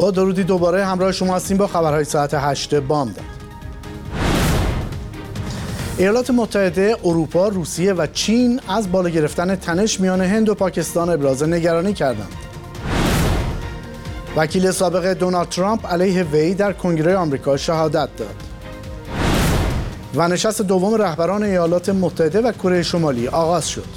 با درودی دوباره همراه شما هستیم با خبرهای ساعت 8 بامداد. ایالات متحده، اروپا، روسیه و چین از بالا گرفتن تنش میان هند و پاکستان ابراز نگرانی کردند. وکیل سابق دونالد ترامپ علیه وی در کنگره آمریکا شهادت داد. و نشست دوم رهبران ایالات متحده و کره شمالی آغاز شد.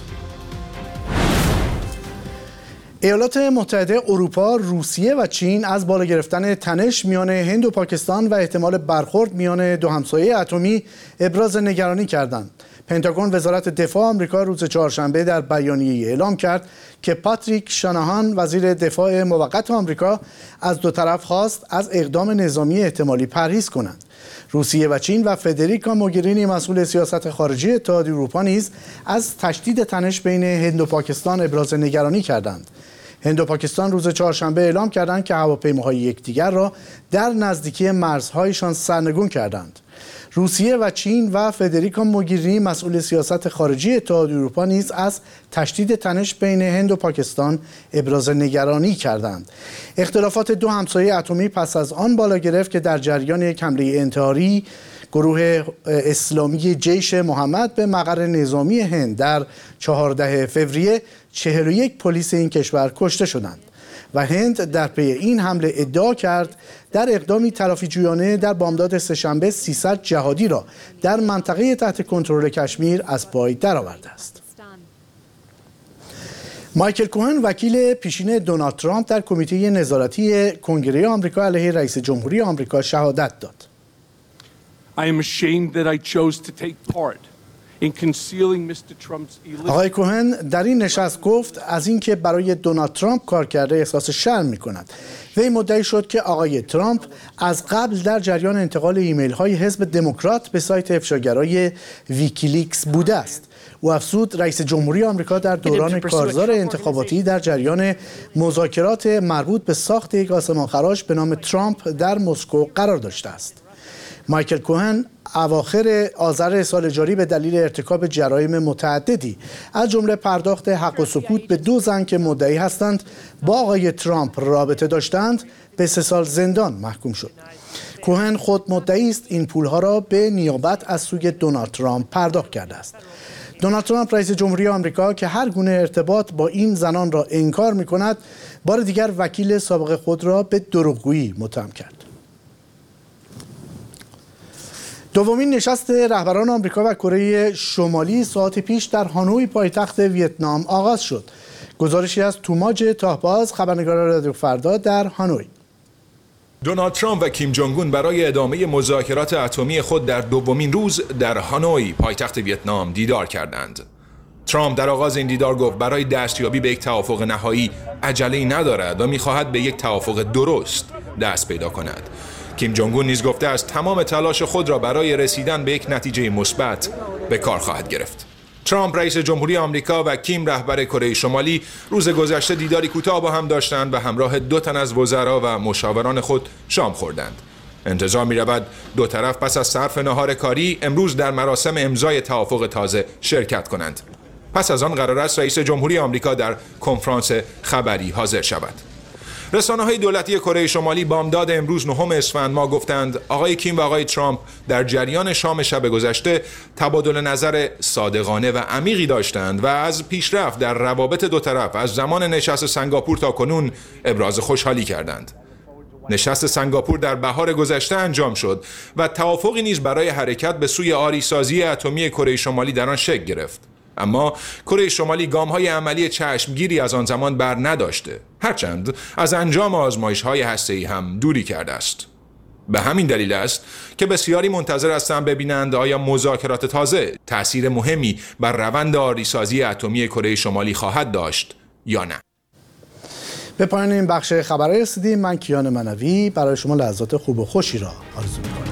ایالات متحده، اروپا، روسیه و چین از بالا گرفتن تنش میان هند و پاکستان و احتمال برخورد میان دو همسایه اتمی ابراز نگرانی کردند. پنتاگون وزارت دفاع آمریکا روز چهارشنبه در بیانیه‌ای اعلام کرد که پاتریک شاناهان وزیر دفاع موقت آمریکا از دو طرف خواست از اقدام نظامی احتمالی پرهیز کنند. روسیه و چین و فدریکا موگرینی مسئول سیاست خارجی اتحادیه اروپا نیز از تشدید تنش بین هند و پاکستان ابراز نگرانی کردند. هند و پاکستان روز چهارشنبه اعلام کردند که هواپیماهای یکدیگر را در نزدیکی مرزهایشان سرنگون کردند. روسیه و چین و فدریکا موگرینی مسئول سیاست خارجی اتحادیه اروپا نیز از تشدید تنش بین هند و پاکستان ابراز نگرانی کردند. اختلافات دو همسایه اتمی پس از آن بالا گرفت که در جریان یک حمله انتحاری گروه اسلامی جیش محمد به مقر نظامی هند در 14 فوریه 41 پلیس این کشور کشته شدند و هند در پی این حمله ادعا کرد در اقدامی تلافی‌جویانه در بامداد سه‌شنبه 300 جهادی را در منطقه تحت کنترل کشمیر از پای درآورده است. مایکل کوهن وکیل پیشین دونالد ترامپ در کمیته نظارتی کنگره آمریکا علیه رئیس جمهوری آمریکا شهادت داد. I am ashamed that I chose to take part in concealing Mr. Trump's illicit. آقای کوهن در این نشست گفت از اینکه برای دونالد ترامپ کار کرده احساس شرم می‌کند. وی مدعی شد که آقای ترامپ از قبل در جریان انتقال ایمیل‌های حزب دموکرات به سایت افشاگرای ویکیلیکس بوده است. او افزود رئیس جمهوری آمریکا در دوران کارزار انتخاباتی در جریان مذاکرات مربوط به ساخت یک آسمانخراش به نام ترامپ در مسکو قرار داشته است. مایکل کوهن اواخر آذر سال جاری به دلیل ارتکاب جرایم متعددی از جمله پرداخت حق و سکوت به دو زن که مدعی هستند با آقای ترامپ رابطه داشتند به 3 سال زندان محکوم شد. کوهن خود مدعی است این پولها را به نیابت از سوی دونالد ترامپ پرداخت کرده است. دونالد ترامپ رئیس جمهوری آمریکا که هر گونه ارتباط با این زنان را انکار می‌کند، بار دیگر وکیل سابق خود را به دروغگویی متهم کرد. دومین نشست رهبران آمریکا و کره شمالی ساعت پیش در هانوی پایتخت ویتنام آغاز شد. گزارشی از توماج تاهباز، خبرنگار رادیو فردا در هانوی. دونالد ترامپ و کیم جونگ اون برای ادامه مذاکرات اتمی خود در دومین روز در هانوی پایتخت ویتنام دیدار کردند. ترامپ در آغاز این دیدار گفت برای دستیابی به یک توافق نهایی عجله‌ای ندارد و می‌خواهد به یک توافق درست دست پیدا کند. کیم جونگ اون نیز گفته است تمام تلاش خود را برای رسیدن به یک نتیجه مثبت به کار خواهد گرفت. ترامپ رئیس جمهوری آمریکا و کیم رهبر کره شمالی روز گذشته دیداری کوتاه با هم داشتند و همراه 2 تن از وزرا و مشاوران خود شام خوردند. انتظار می‌رود دو طرف پس از صرف نهار کاری امروز در مراسم امضای توافق تازه شرکت کنند. پس از آن قرار است رئیس جمهوری آمریکا در کنفرانس خبری حاضر شود. رسانه‌های دولتی کره شمالی بامداد امروز 9 اسفند ماه گفتند آقای کیم و آقای ترامپ در جریان شام شب گذشته تبادل نظر صادقانه و عمیقی داشتند و از پیشرفت در روابط دو طرف از زمان نشست سنگاپور تا کنون ابراز خوشحالی کردند. نشست سنگاپور در بهار گذشته انجام شد و توافقی نیز برای حرکت به سوی آریسازی اتمی کره شمالی در آن شکل گرفت. اما کره شمالی گام‌های عملی چشمگیری از آن زمان بر نداشته، هرچند از انجام آزمایش‌های هسته‌ای هم دوری کرده است. به همین دلیل است که بسیاری منتظر هستند ببینند آیا مذاکرات تازه تأثیر مهمی بر روند آریسازی اتمی کره شمالی خواهد داشت یا نه. به پایان این بخش خبرهای رسیدیم. من کیان منوی برای شما لحظات خوب و خوشی را آرزو می‌کنم.